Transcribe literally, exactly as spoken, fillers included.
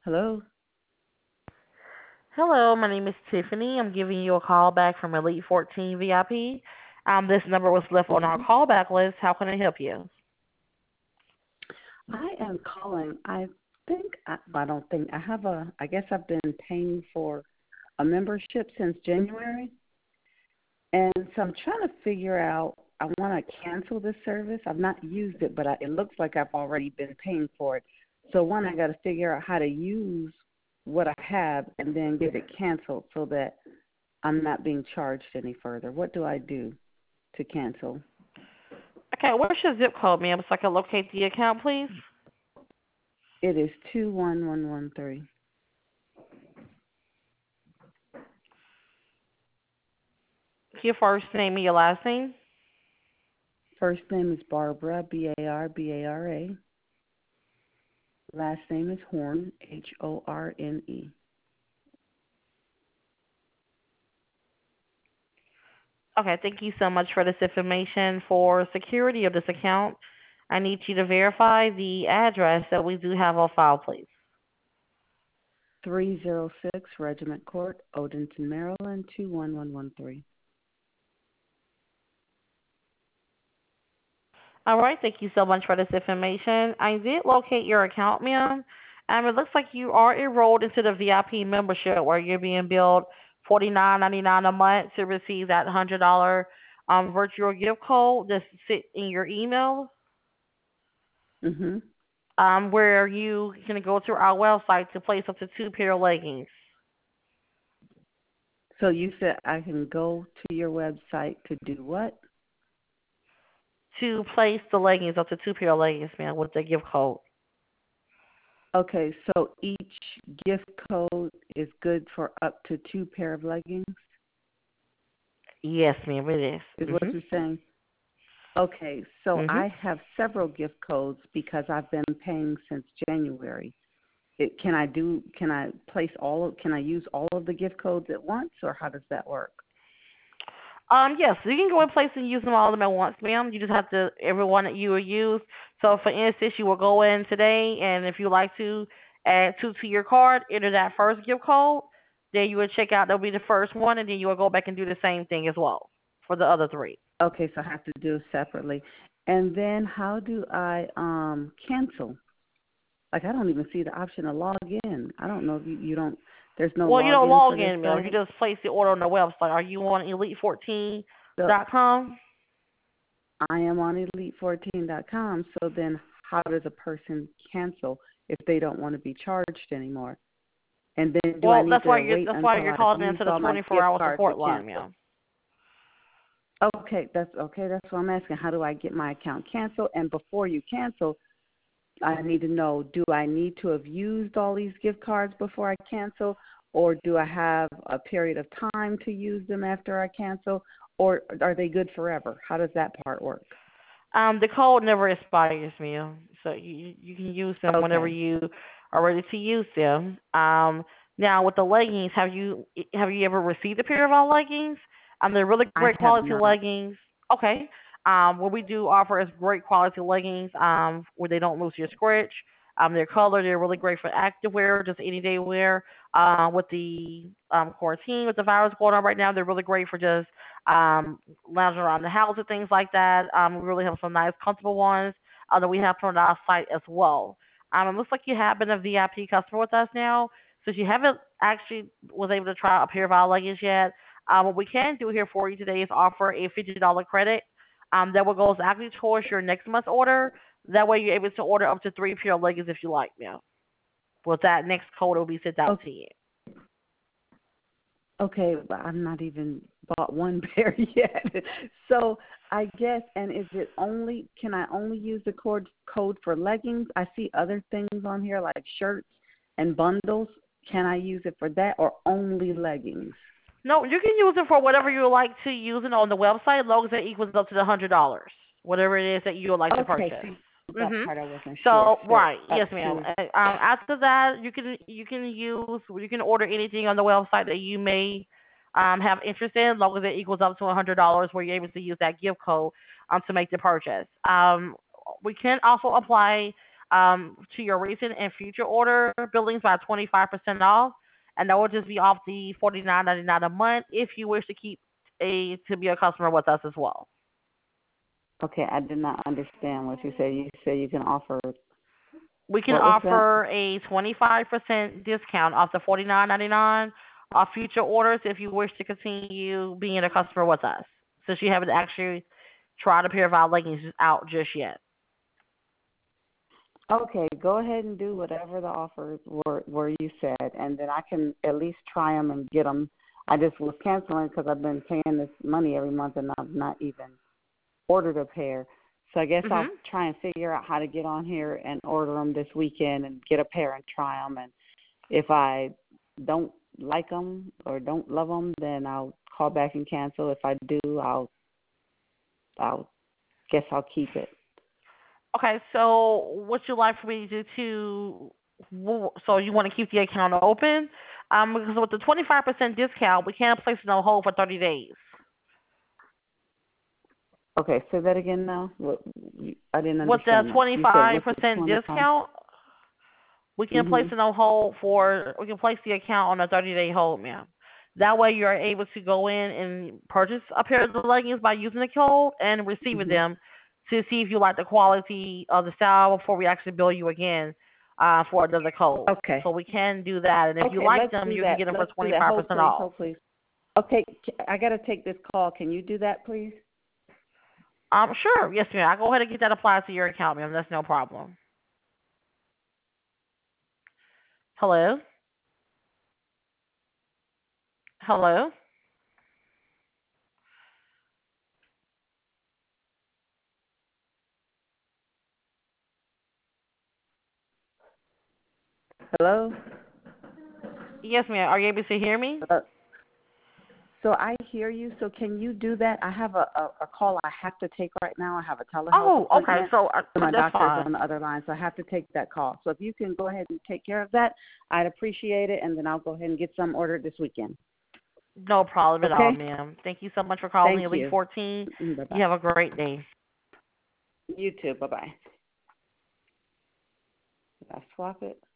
Hello. Hello, my name is Tiffany. I'm giving you a call back from Elite fourteen V I P. Um, this number was left on our hmm callback list. How can I help you? I am calling. I think I, I don't think I have a. I guess I've been paying for a membership since January, and so I'm trying to figure out. I want to cancel this service. I've not used it, but I, it looks like I've already been paying for it. So one, I got to figure out how to use what I have and then get it canceled so that I'm not being charged any further. What do I do to cancel? Okay, what's your zip code, ma'am, so I can locate the account, please? It is two one one one three. Your first name and your last name. First name is Barbara, B A R B A R A. Last name is Horn, H O R N E. Okay, thank you so much for this information. For security of this account, I need you to verify the address that we do have on file, please. three oh six Regiment Court, Odenton, Maryland, two one one one three. All right, thank you so much for this information. I did locate your account, ma'am. Um, it looks like you are enrolled into the V I P membership where you're being billed forty nine ninety nine a month to receive that hundred dollar um virtual gift code that's sit in your email. Mm-hmm. Um, where you can go to our website to place up to two pair of leggings. So you said I can go to your website to do what? To place the leggings up to two pair of leggings, ma'am, with the gift code. Okay, so each gift code is good for up to two pair of leggings, Yes, ma'am, it is. is what Mhm. you're saying? Okay, so Mhm. I have several gift codes because I've been paying since January. It, can I do? Can I place all? Of, can I use all of the gift codes at once, or how does that work? Um, yes, you can go in place and use them all of them at once, ma'am. You just have to every one that you will use. So, for instance, you will go in today, and if you like to add two to your card, enter that first gift code. Then you will check out. That'll be the first one, and then you will go back and do the same thing as well for the other three. Okay, so I have to do it separately. And then how do I um cancel? Like I don't even see the option to log in. I don't know if you, you don't. There's no Well, you don't login for log this in, ma'am. You site. just place the order on the website. Are you on elite fourteen So dot com? I am on elite fourteen dot com. So then, how does a person cancel if they don't want to be charged anymore? And then, do I Well, need that's why to you're wait that's why until you're I've calling into used the all my twenty-four gift hour cards to support line, cancel? ma'am. Okay, that's okay. That's what I'm asking. How do I get my account canceled? And before you cancel, I need to know, do I need to have used all these gift cards before I cancel, or do I have a period of time to use them after I cancel, or are they good forever? How does that part work? Um, the code never expires, ma'am. So you you can use them whenever Okay, you are ready to use them. Um, now with the leggings, have you have you ever received a pair of our leggings? Um, they're really I great have quality not. leggings. Okay. Um, what we do offer is great quality leggings. Um, where they don't lose your stretch. Um, their color, they're really great for active wear, just any day wear. Uh, with the um quarantine, with the virus going on right now, they're really great for just um lounging around the house and things like that. Um, we really have some nice, comfortable ones uh, that we have put on our site as well. Um, it looks like you have been a V I P customer with us now, since you haven't actually was able to try a pair of our leggings yet. Um, what we can do here for you today is offer a fifty dollar credit. Um, that will go exactly towards your next month's order. That way, you're able to order up to three pair of leggings if you like. Now, with that next code, will be sent out O- to you. Okay, but I'm not even bought one pair yet. So I guess, and is it only, can I only use the code, code for leggings? I see other things on here like shirts and bundles. Can I use it for that or only leggings? No, you can use it for whatever you would like to use it on the website, as long as it equals up to the hundred dollars, whatever it is that you would like to Okay, purchase. see, that Mhm. part I wasn't sure. So So right, up yes, ma'am. to, Uh, Um, after that, you can you can use you can order anything on the website that you may um have interest in, as long as it equals up to a hundred dollars, where you're able to use that gift code um to make the purchase. Um, we can also apply um, to your recent and future order billings by twenty-five percent off, and that will just be off the forty-nine ninety-nine a month if you wish to keep a to be a customer with us as well. Okay, I did not understand what you said. You said you can offer. We can What was that? offer a twenty-five percent discount off the forty-nine ninety-nine off future orders if you wish to continue being a customer with us, since you haven't actually tried a pair of our leggings out just yet. Okay, go ahead and do whatever the offers were, were you said, and then I can at least try them and get them. I just was canceling because I've been paying this money every month and I've not even ordered a pair. So I guess Mhm. I'll try and figure out how to get on here and order them this weekend and get a pair and try them. And if I don't like them or don't love them, then I'll call back and cancel. If I do, I'll, I'll guess I'll keep it. Okay, so what you like for me to do to? So you want to keep the account open? Um, because with the twenty-five percent discount, we can't place it on hold for thirty days. Okay, say that again now. What, I didn't With the understand that. You said twenty-five with the percent twenty-five. discount, we can place Mhm. it on hold for. We can place the account on a thirty-day hold, ma'am. That way, you are able to go in and purchase a pair of the leggings by using the code and receiving Mhm. them to see if you like the quality of the style before we actually bill you again uh, for another code. Okay. So we can do that, and if you Okay, like let's them, do you can that. get them for Let's do that. twenty-five Hold, percent please. off. Hold, please. Okay, I got to take this call. Can you do that, please? Um, sure, yes, ma'am. I'll go ahead and get that applied to your account, ma'am. That's no problem. Hello, hello. Hello? Yes, ma'am. Are you able to hear me? Uh, so I hear you. So can you do that? I have a, a, a call I have to take right now. I have a telehealth Oh, okay. appointment. So uh, So my that's doctor's fine. on the other line, so I have to take that call. So if you can go ahead and take care of that, I'd appreciate it, and then I'll go ahead and get some ordered this weekend. No problem at all, Okay? ma'am. Thank you so much for calling Thank Elite you. fourteen. You Bye-bye. have a great day. You too. Bye-bye. Did I swap it?